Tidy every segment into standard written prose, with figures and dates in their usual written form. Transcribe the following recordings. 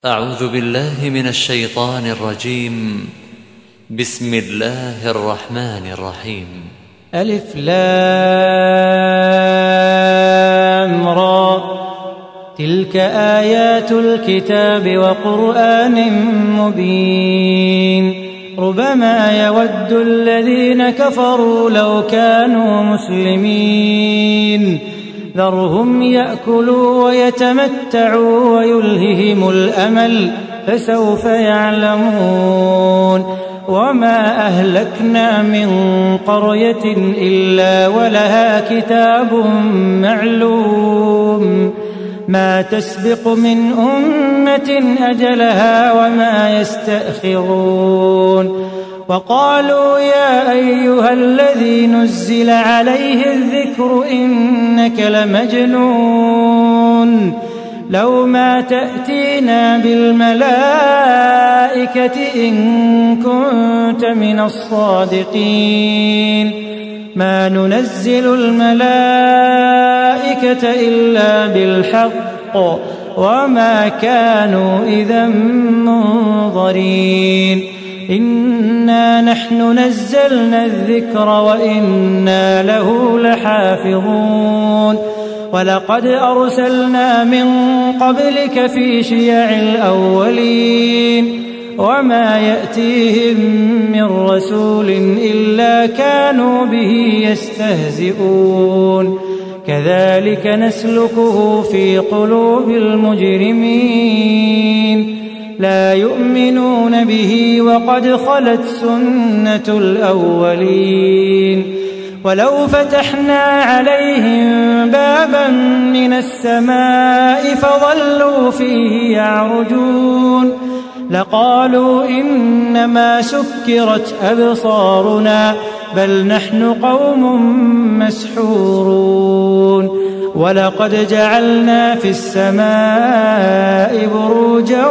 أعوذ بالله من الشيطان الرجيم. بسم الله الرحمن الرحيم. ألف لام را، تلك آيات الكتاب وقرآن مبين. ربما يود الذين كفروا لو كانوا مسلمين، ذرهم يأكلوا ويتمتعوا ويلههم الأمل، فسوف يعلمون. وما أهلكنا من قرية إلا ولها كتاب معلوم، ما تسبق من أمة أجلها وما يستأخرون. وقالوا يا أيها الذي نزل عليه الذكر إنك لمجنون، لو ما تأتينا بالملائكة إن كنت من الصادقين. ما ننزل الملائكة إلا بالحق وما كانوا إذا منظرين. إنا نحن نزلنا الذكر وإنا له لحافظون. ولقد أرسلنا من قبلك في شيع الأولين، وما يأتيهم من رسول إلا كانوا به يستهزئون. كذلك نسلكه في قلوب المجرمين، لا يؤمنون به وقد خلت سنة الأولين. ولو فتحنا عليهم بابا من السماء فظلوا فيه يعرجون لقالوا إنما سكرت أبصارنا بل نحن قوم مسحورون. ولقد جعلنا في السماء بروجا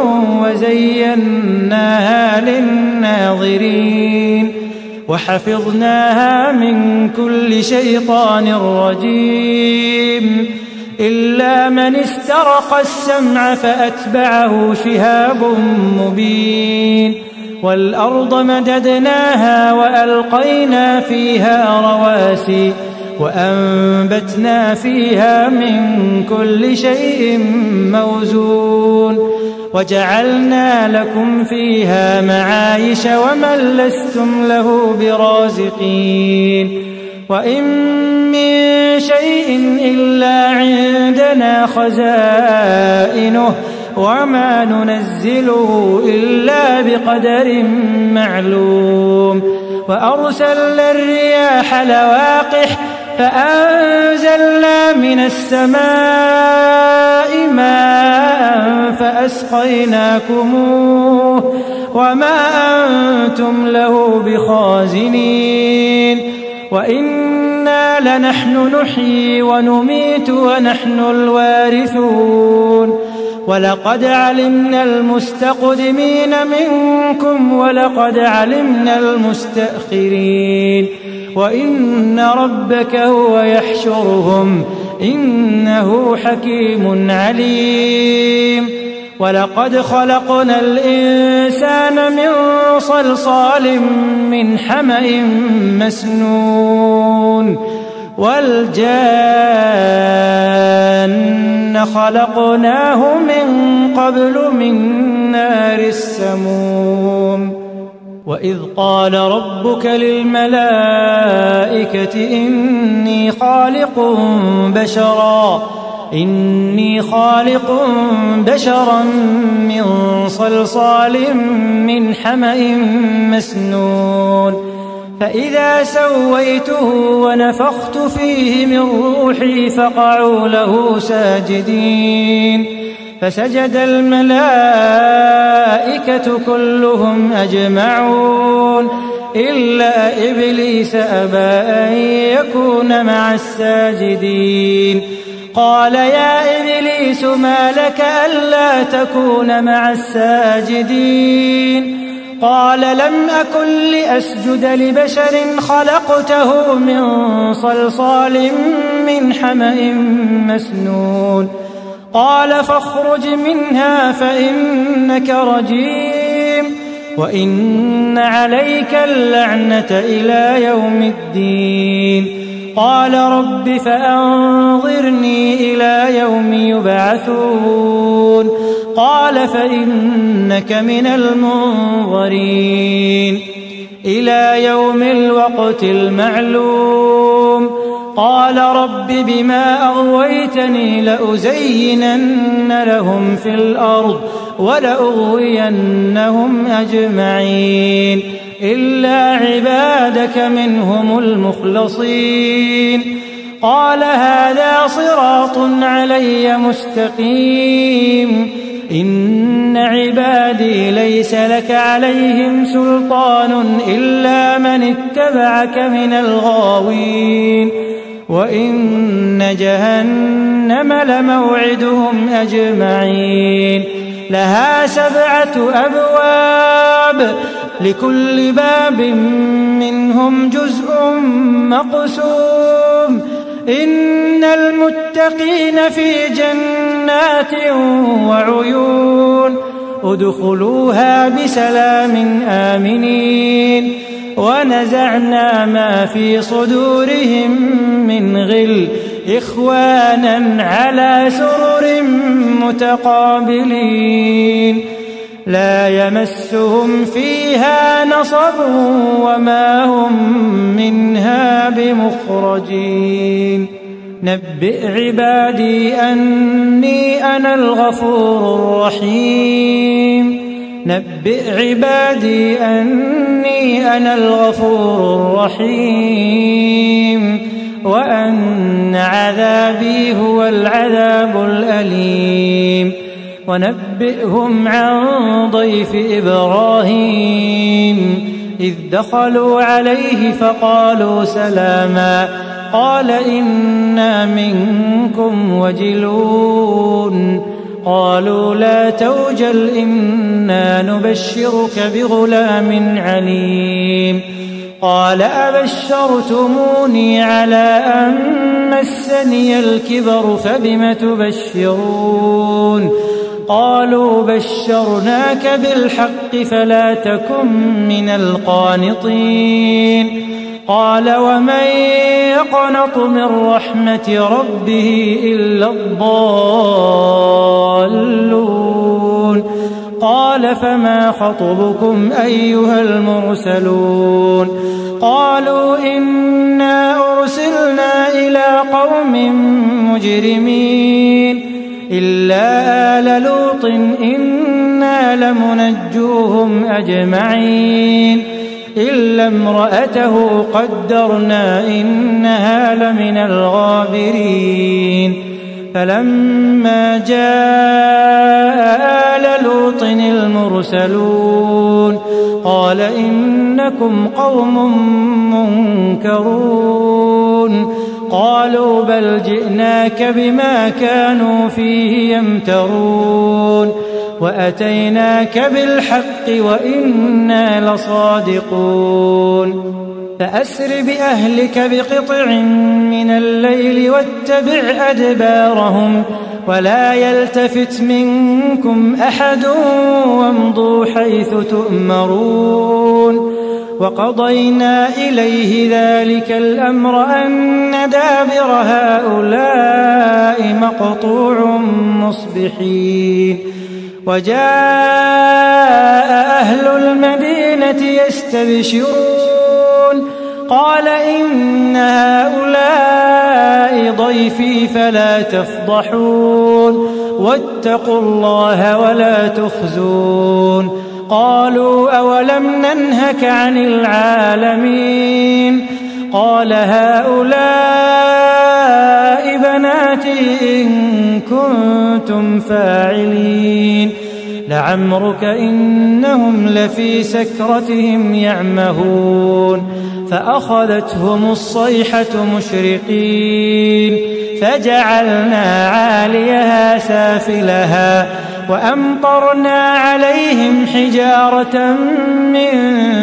وزيناها للناظرين وحفظناها من كل شيطان رجيم إلا من استرق السمع فأتبعه شهاب مبين. والأرض مددناها وألقينا فيها رواسي وأنبتنا فيها من كل شيء موزون وجعلنا لكم فيها معايش ومن لستم له برازقين. وإن من شيء إلا عندنا خزائنه وما ننزله إلا بقدر معلوم. وأرسلنا الرياح لواقح فأنزلنا من السماء ماء فأسقيناكموه وما أنتم له بخازنين. وإنا لنحن نحيي ونميت ونحن الوارثون. ولقد علمنا المستقدمين منكم ولقد علمنا المستأخرين. وإن ربك هو يحشرهم إنه حكيم عليم. ولقد خلقنا الإنسان من صلصال من حمأ مسنون والجان خلقناه من قبل من نار السموم. وإذ قال ربك للملائكة إني خالق بشرا من صلصال من حمأ مسنون فإذا سويته ونفخت فيه من روحي فقعوا له ساجدين. فسجد الملائكة كلهم أجمعون إلا إبليس أبى أن يكون مع الساجدين. قال يا إبليس ما لك ألا تكون مع الساجدين؟ قال لم أكن لأسجد لبشر خلقته من صلصال من حمأ مسنون قال فاخرج منها فإنك رجيم وإن عليك اللعنة إلى يوم الدين. قال رب فأنظرني إلى يوم يبعثون. قال فإنك من المنظرين إلى يوم الوقت المعلوم. قال رب بما أغويتني لأزينن لهم في الأرض ولأغوينهم أجمعين إلا عبادك منهم المخلصين. قال هذا صراط علي مستقيم إن عبادي ليس لك عليهم سلطان إلا من اتبعك من الغاوين وإن جهنم لموعدهم أجمعين لها 7 أبواب لكل باب منهم جزء مقسوم. إن المتقين في جنات وعيون ادخلوها بسلام آمنين. ونزعنا ما في صدورهم من غل إخوانا على سرر متقابلين لا يمسهم فيها نصب وما هم منها بمخرجين. نبئ عبادي أني أنا الغفور الرحيم. نبئ عبادي أني أنا الغفور الرحيم وأن عذابي هو العذاب الأليم. ونبئهم عن ضيف إبراهيم إذ دخلوا عليه فقالوا سلاما قال إنا منكم وجلون. قالوا لا توجل إنا نبشرك بغلام عليم. قال أبشرتموني على أن مسني الكبر فبم تبشرون. قالوا بشرناك بالحق فلا تكن من القانطين. قال ومن يقنط من رحمة ربه إلا الضالون. قال فما خطبكم أيها المرسلون. قالوا إنا أرسلنا إلى قوم مجرمين إلا آل لوط إنا لمنجوهم أجمعين إلا امرأته قدرنا إنها لمن الغابرين. فلما جاء آل لوط المرسلون قال إنكم قوم منكرون. قالوا بل جئناك بما كانوا فيه يمترون وأتيناك بالحق وإنا لصادقون. فأسر بأهلك بقطع من الليل واتبع أدبارهم ولا يلتفت منكم أحد وامضوا حيث تؤمرون. وقضينا إليه ذلك الأمر أن دابر هؤلاء مقطوع مصبحين. وجاء أهل المدينة يستبشرون قال إن هؤلاء ضيفي فلا تفضحون واتقوا الله ولا تخزون. قالوا أولم ننهك عن العالمين. قال هؤلاء بناتي إن كنتم فاعلين. لعمرك إنهم لفي سكرتهم يعمهون. فأخذتهم الصيحة مشرقين فجعلنا عاليها سافلها وأمطرنا عليهم حجارة من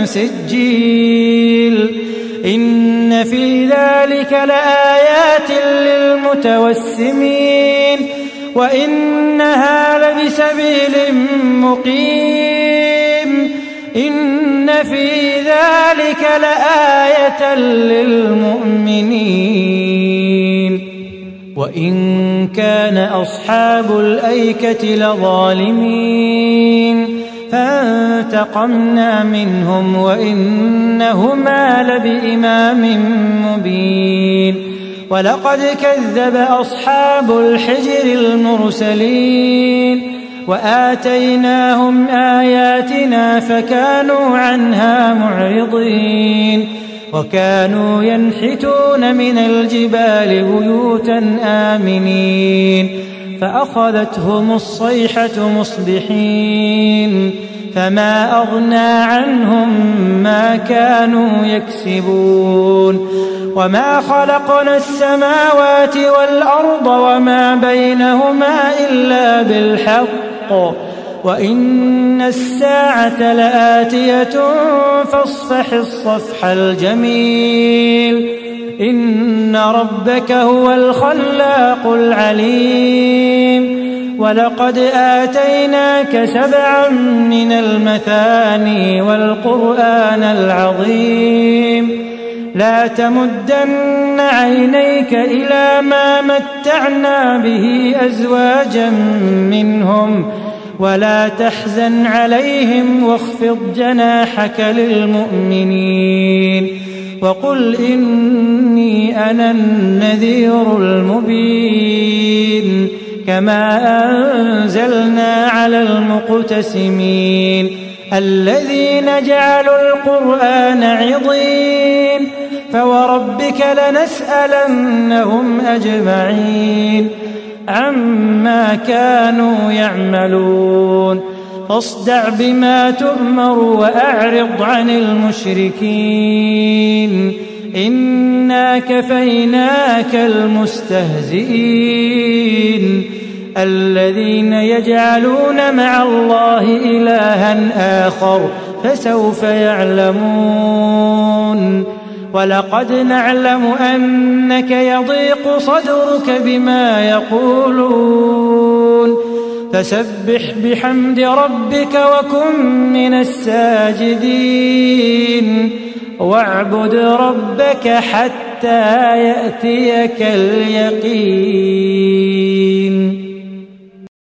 سجيل. إن في ذلك لآيات للمتوسمين. وإنها لبسبيل مقيم إن في ذلك لآية للمؤمنين وإن كان أصحاب الأيكة لظالمين فانتقمنا منهم وإنهما لبإمام مبين ولقد كذب أصحاب الحجر المرسلين وآتيناهم آياتنا فكانوا عنها معرضين وكانوا ينحتون من الجبال بيوتا آمنين فأخذتهم الصيحة مصبحين فما أغنى عنهم ما كانوا يكسبون وما خلقنا السماوات والأرض وما بينهما إلا بالحق وإن الساعة لآتية فاصفح الصفح الجميل إن ربك هو الخلاق العليم ولقد آتيناك 7 من المثاني والقرآن العظيم لا تمدن عينيك إلى ما متعنا به أزواجا منهم ولا تحزن عليهم واخفض جناحك للمؤمنين وقل إني أنا النذير المبين كما أنزلنا على المقتسمين الذين جعلوا القرآن عضين فوربك لنسألنهم أجمعين عما كانوا يعملون فاصدع بما تؤمر وأعرض عن المشركين إنا كفيناك المستهزئين الذين يجعلون مع الله إلها آخر فسوف يعلمون ولقد نعلم أنك يضيق صدرك بما يقولون فسبح بحمد ربك وكن من الساجدين واعبد ربك حتى يأتيك اليقين.